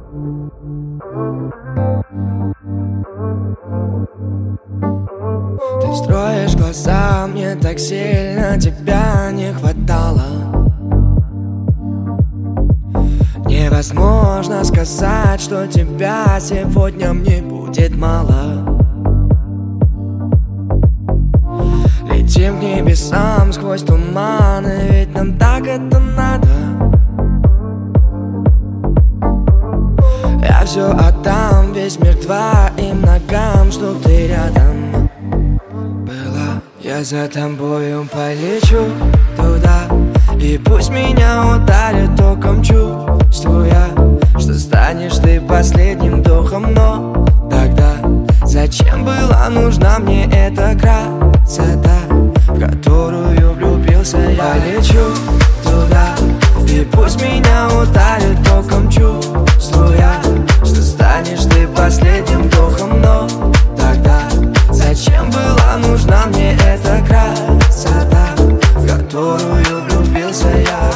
Ты строишь глаза, мне так сильно тебя не хватало. Невозможно сказать, что тебя сегодня мне будет мало. Летим к небесам сквозь туманы, ведь нам так это надо. Я все отдам, весь мир твоим ногам, чтоб ты рядом была. Я за тобою полечу туда, и пусть меня ударит током, чувствуя, что станешь ты последним вдохом. Но тогда зачем была нужна мне эта красота, в которую влюбился я? Полечу туда, и пусть меня ударит током, чувствуя, что станешь ты последним вдохом. Но тогда зачем была нужна мне эта красота, в которую влюбился я?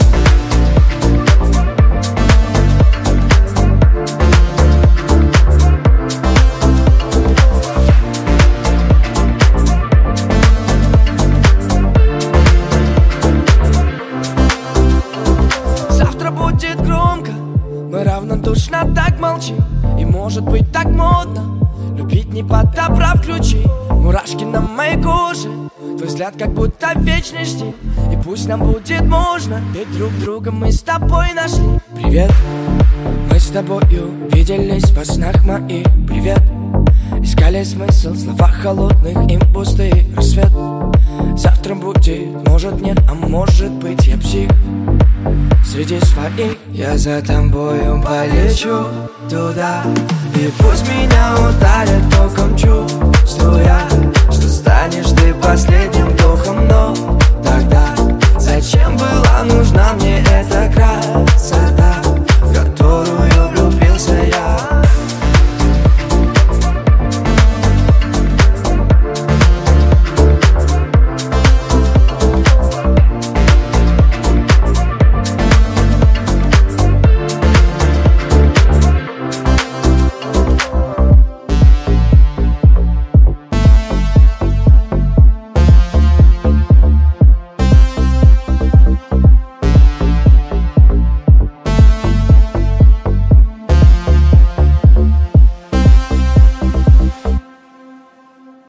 Завтра будет громко, мы равнодушно так молчим. И может быть так модно любить, не подобрав ключи. Мурашки на моей коже, твой взгляд как будто вечный жди. И пусть нам будет можно, ведь друг друга мы с тобой нашли. Привет, мы с тобою виделись во снах моих. Привет, искали смысл в словах холодных, им пустый рассвет. Завтра будет, может нет, а может быть я псих среди своих. Я за тобою полечу туда, и пусть меня ударит током, чувствуя, что станешь ты последним вдохом. Но